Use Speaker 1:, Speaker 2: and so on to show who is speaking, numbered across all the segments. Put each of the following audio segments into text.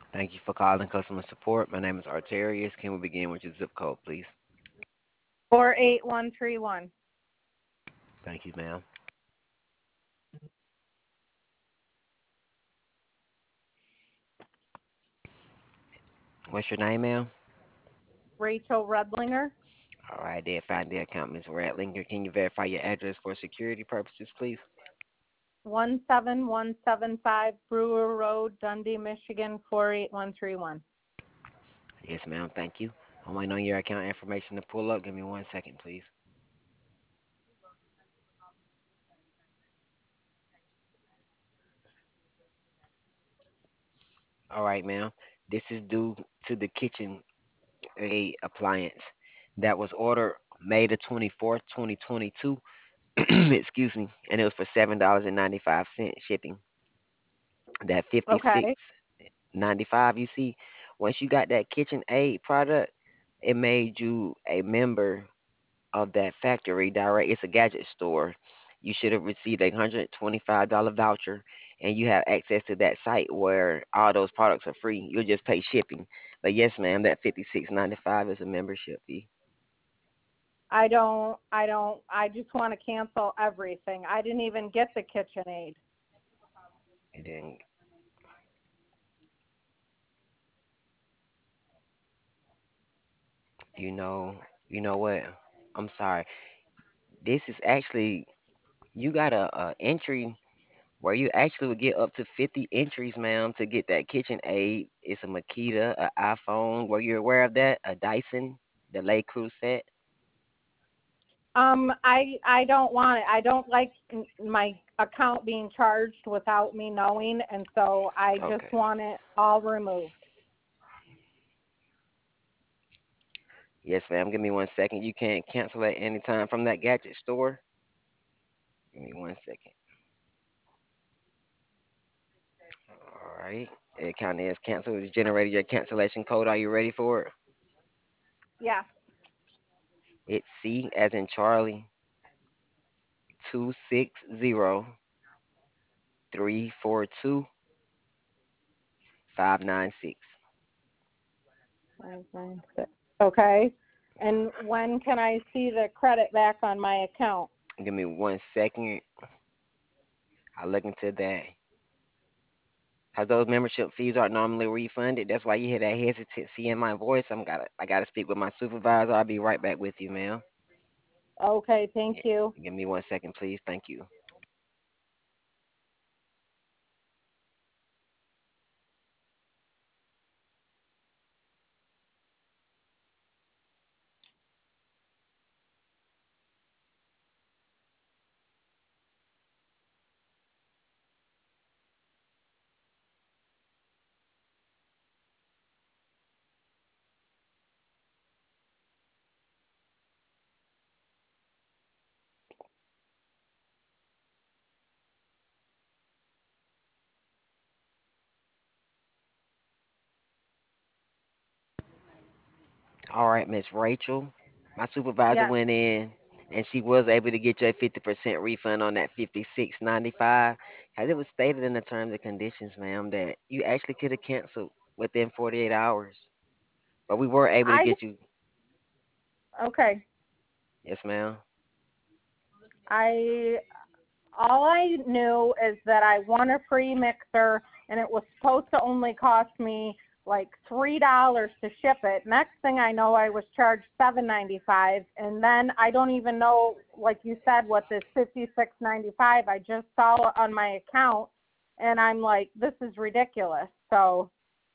Speaker 1: Thank you for calling customer support. My name is Arterius. Can we begin with your zip code, please?
Speaker 2: 48131.
Speaker 1: Thank you, ma'am. What's your name, ma'am?
Speaker 2: Rachel Redlinger.
Speaker 1: All right, did find the account, Ms. Ratlinger. Can you verify your address for security purposes, please?
Speaker 2: 17175 Brewer Road, Dundee, Michigan 48131.
Speaker 1: Yes, ma'am. Thank you. I'm waiting on your account information to pull up. Give me 1 second, please. All right, ma'am. This is due to the KitchenAid appliance that was ordered May the 24th, 2022. Excuse me, and it was for $7.95 shipping. That 56
Speaker 2: Okay.
Speaker 1: 95 you see, once you got that KitchenAid product, it made you a member of that factory direct. It's a gadget store. You should have received a $125 voucher, and you have access to that site where all those products are free. You'll just pay shipping. But yes, ma'am, that 56.95 is a membership fee.
Speaker 2: I just want to cancel everything. I didn't even get the KitchenAid.
Speaker 1: And then you know, you know what? I'm sorry. This is actually you got a entry where you actually would get up to 50 entries, ma'am, to get that KitchenAid. It's a Makita, an iPhone. Were you aware of that? A Dyson, the Lay Crew set.
Speaker 2: I don't want it. I don't like my account being charged without me knowing, and so I just
Speaker 1: Okay.
Speaker 2: want it all removed.
Speaker 1: Yes, ma'am. Give me 1 second. You can't cancel at any time from that gadget store. Give me 1 second. All right. The account is canceled. It's generated your cancellation code. Are you ready for it?
Speaker 2: Yeah.
Speaker 1: It's C as in Charlie 260 342 596.
Speaker 2: 596. Okay. And when can I see the credit back on my account?
Speaker 1: Give me 1 second. I'll look into that. Cause those membership fees are normally refunded. That's why you hear that hesitancy in my voice. I gotta speak with my supervisor. I'll be right back with you, ma'am.
Speaker 2: Okay, thank
Speaker 1: Yeah.
Speaker 2: you.
Speaker 1: Give me 1 second, please. Thank you. All right, Miss Rachel. My supervisor
Speaker 2: Yes.
Speaker 1: went in and she was able to get you a 50% refund on that 56.95. As it was stated in the terms and conditions, ma'am, that you actually could have canceled within 48 hours. But we were able to
Speaker 2: I
Speaker 1: get you.
Speaker 2: okay.
Speaker 1: Yes, ma'am.
Speaker 2: I all I knew is that I won a free mixer and it was supposed to only cost me like $3 to ship it. Next thing I know I was charged $7.95, and then I don't even know, like you said, what this $56.95. I just saw it on my account and I'm like, this is ridiculous. So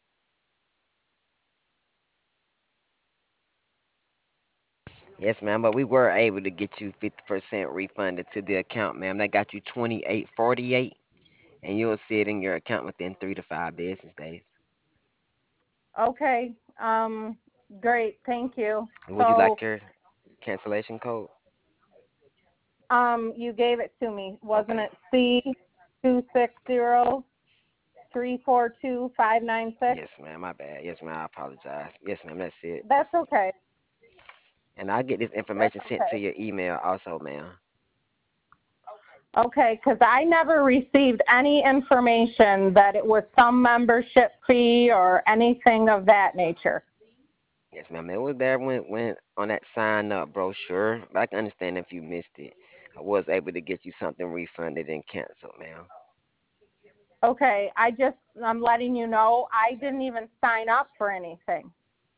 Speaker 1: Yes, ma'am. But we were able to get you 50% refunded to the account, ma'am. That got you 28.48, and you'll see it in your account within 3 to 5 business days.
Speaker 2: okay. Great, thank you.
Speaker 1: Would you like
Speaker 2: So
Speaker 1: your cancellation code?
Speaker 2: you gave it to me. Wasn't
Speaker 1: Okay.
Speaker 2: it C 260 342 596?
Speaker 1: Yes, ma'am. My bad. Yes, ma'am. I apologize. Yes, ma'am. That's it.
Speaker 2: That's okay.
Speaker 1: And I'll get this
Speaker 2: That's
Speaker 1: information sent to
Speaker 2: okay.
Speaker 1: your email also, ma'am.
Speaker 2: Okay, because I never received any information that it was some membership fee or anything of that nature.
Speaker 1: Yes, ma'am. It was there when on that sign up brochure. But I can understand if you missed it. I was able to get you something refunded and canceled, ma'am.
Speaker 2: Okay, I'm letting you know I didn't even sign up for anything.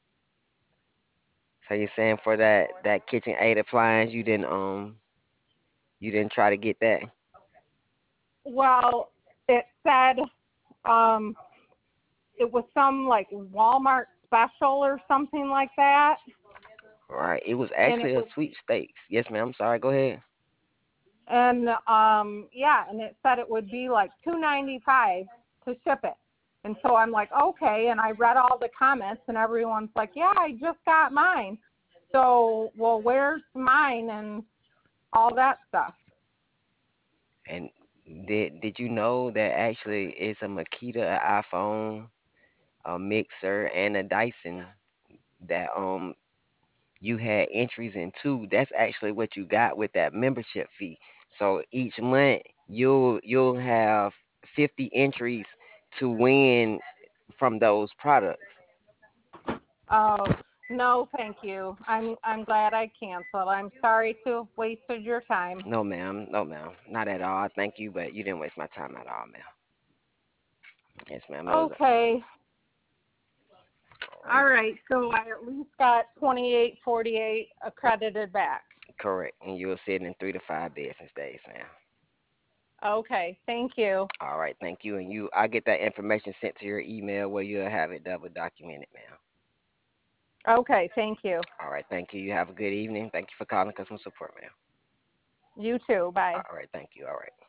Speaker 1: So you're saying for that kitchen aid appliance, you didn't try to get that?
Speaker 2: Well, it said um, it was some like Walmart special or something like that,
Speaker 1: All right. It was
Speaker 2: and it
Speaker 1: actually a
Speaker 2: was
Speaker 1: sweepstakes. Yes, ma'am. Sorry. Go ahead.
Speaker 2: and yeah, and it said it would be like $2.95 to ship it. And so I'm like, okay, and I read all the comments and everyone's like, yeah, I just got mine. So, well, where's mine and all that stuff?
Speaker 1: And did you know that actually it's a Makita, an iPhone, a mixer, and a Dyson that you had entries into? That's actually what you got with that membership fee. So each month you'll have 50 entries to win from those products.
Speaker 2: Oh, no, thank you. I'm glad I canceled. I'm sorry to have wasted your time.
Speaker 1: No, ma'am. No, ma'am. Not at all. Thank you, but you didn't waste my time at all, ma'am. Yes, ma'am. It was
Speaker 2: Okay.
Speaker 1: all
Speaker 2: All
Speaker 1: right.
Speaker 2: right. So I at least got 2848 accredited back.
Speaker 1: Correct. And you'll see it in 3 to 5 business days, ma'am.
Speaker 2: Okay. Thank you.
Speaker 1: All right. Thank you. And I'll get that information sent to your email where you'll have it double documented, ma'am.
Speaker 2: Okay. Thank you.
Speaker 1: All right. Thank you. You have a good evening. Thank you for calling customer support, ma'am.
Speaker 2: You too. Bye.
Speaker 1: All right. Thank you. All right.